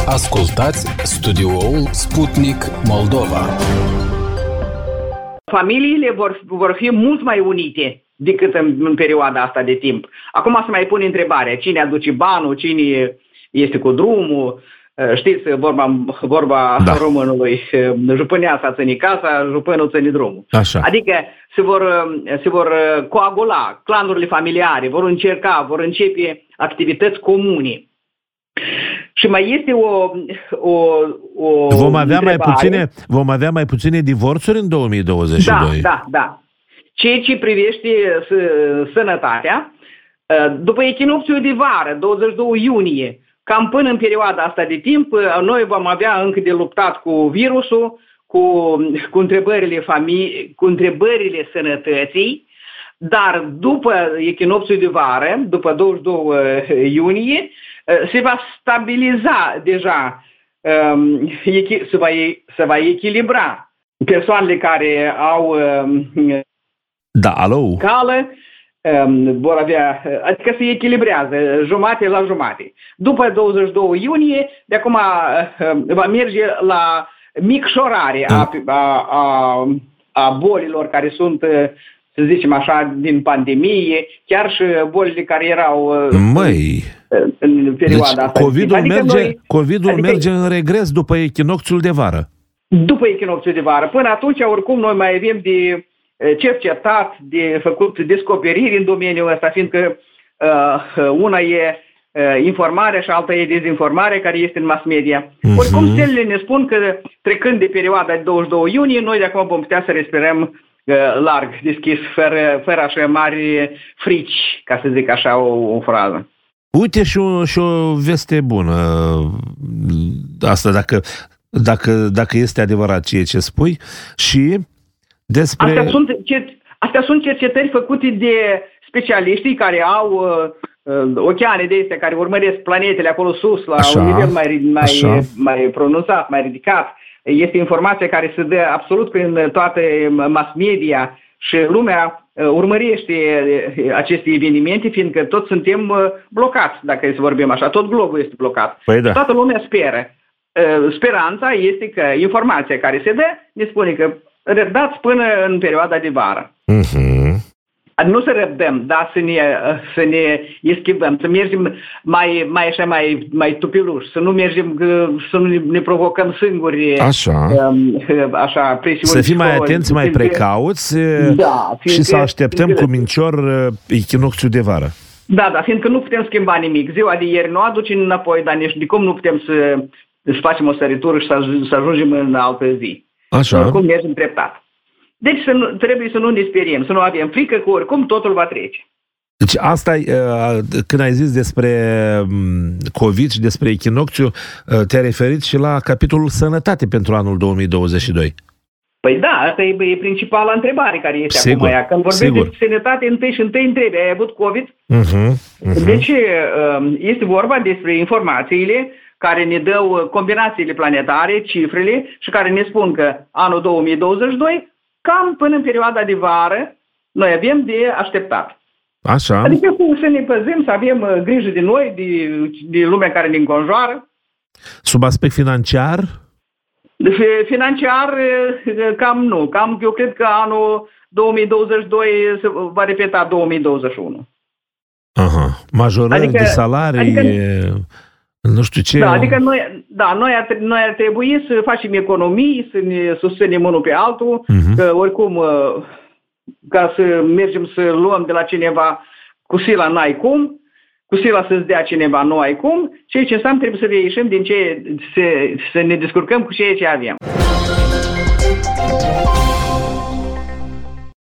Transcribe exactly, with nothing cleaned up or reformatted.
Ascultați studioul Sputnik Moldova. Familiile vor, vor fi mult mai unite decât în, în perioada asta de timp. Acum se mai pune întrebarea, cine aduce banul, cine este cu drumul. Știți vorba, vorba da. românului, jupânea s-a ținut casa, jupânul ține drumul. Așa. Adică se vor, se vor coagula clanurile familiare, vor încerca, vor începe activități comune. Și mai este o, o, o vom avea întrebare. mai puține, vom avea mai puține divorțuri în două mii douăzeci și doi. Da, da, da. Ceea ce privește sănătatea, după echinocțiul de vară, douăzeci și doi iunie, cam până în perioada asta de timp, noi vom avea încă de luptat cu virusul, cu, cu, întrebările, famili- cu întrebările sănătății, dar după echinocțiul de vară, după douăzeci și doi iunie, se va stabiliza deja, se va, se va echilibra persoanele care au da, alo? cală, vor avea, adică se echilibrează jumate la jumate. După douăzeci și doi iunie, de acum va merge la micșorare a, a, a, a bolilor care sunt, să zicem așa, din pandemie, chiar și bolile care erau Măi, în perioada deci asta. COVID-ul, adică merge, noi, COVID-ul adică merge în regres după echinocțiul de vară. După echinocțiul de vară. Până atunci, oricum, noi mai avem de cercetat, de făcut descoperiri în domeniul ăsta, fiindcă uh, una e uh, informarea și alta e dezinformarea care este în mass media. Uh-huh. Oricum, stelele ne spun că trecând de perioada de douăzeci și doi iunie, noi de acum vom putea să respirăm uh, larg, deschis, fără, fără așa mari frici, ca să zic așa o, o frază. Uite și o, și o veste bună asta, dacă, dacă, dacă este adevărat ceea ce spui. Și despre... Astea sunt, astea sunt cercetări făcute de specialiștii care au uh, oceane de astea, care urmăresc planetele acolo sus, la așa, un nivel mai, mai, mai pronunțat, mai ridicat. Este informația care se dă absolut prin toate mass media și lumea uh, urmărește aceste evenimente, fiindcă toți suntem uh, blocați, dacă să vorbim așa, tot globul este blocat. Păi da. Toată lumea speră. Uh, speranța este că informația care se dă ne spune că răbdați până în perioada de vară. Uh-huh. Nu să răbdăm, dar să ne, să ne eschivăm, să mergem mai, mai așa, mai, mai tupiluși, să nu mergem, să nu ne provocăm singuri așa, așa presiuni. să fim mai atenți, mai precauți, da, și să așteptăm fiindcă, cu mincior echinocțiul de vară. Da, da, fiindcă nu putem schimba nimic. Ziua de ieri nu aduce înapoi, dar nici de cum nu putem să, să facem o săritură și să, să ajungem în altă zi. Așa. Oricum mergem treptat. Deci să nu, trebuie să nu ne speriem, să nu avem frică că oricum totul va trece. Deci asta, când ai zis despre COVID și despre echinocțiu, te-ai referit și la capitolul sănătate pentru anul două mii douăzeci și doi. Păi da, asta e, e principala întrebare care este sigur, acum. Când vorbim de sănătate, întâi și întâi întrebi, ai avut COVID? Uh-huh, uh-huh. Deci este vorba despre informațiile care ne dau combinațiile planetare, cifrele, și care ne spun că anul două mii douăzeci și doi, cam până în perioada de vară, noi avem de așteptat. Așa. Adică să ne păzim, să avem grijă de noi, de, de lumea care ne înconjoară. Sub aspect financiar? Financiar, cam nu. Cam, eu cred că anul două mii douăzeci și doi se va repeta două mii douăzeci și unu. Aha. Majorări adică, de salarii... Adică, nu știu ce... Da, adică noi, da, noi, ar, noi ar trebui să facem economii, să ne susținem unul pe altul, uh-huh. că oricum, ca să mergem să luăm de la cineva cu sila n-ai cum, cu sila să-ți dea cineva nu ai cum, ceea ce înseamnă trebuie să reieșim din ce, să, să ne descurcăm cu ceea ce avem.